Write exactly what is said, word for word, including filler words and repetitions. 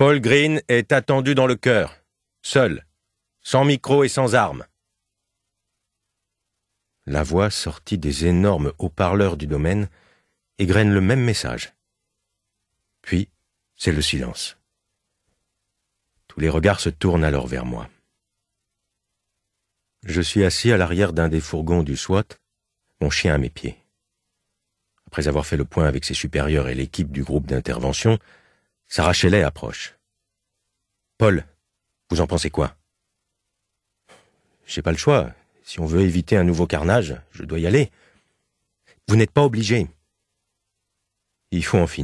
Paul Green est attendu dans le chœur, seul, sans micro et sans armes. La voix sortit des énormes haut-parleurs du domaine égrène le même message. Puis, c'est le silence. Tous les regards se tournent alors vers moi. Je suis assis à l'arrière d'un des fourgons du SWAT, mon chien à mes pieds. Après avoir fait le point avec ses supérieurs et l'équipe du groupe d'intervention, Sarah Shelley approche. « Paul, vous en pensez quoi ?»« J'ai pas le choix. Si on veut éviter un nouveau carnage, je dois y aller. Vous n'êtes pas obligé. Il faut en finir. »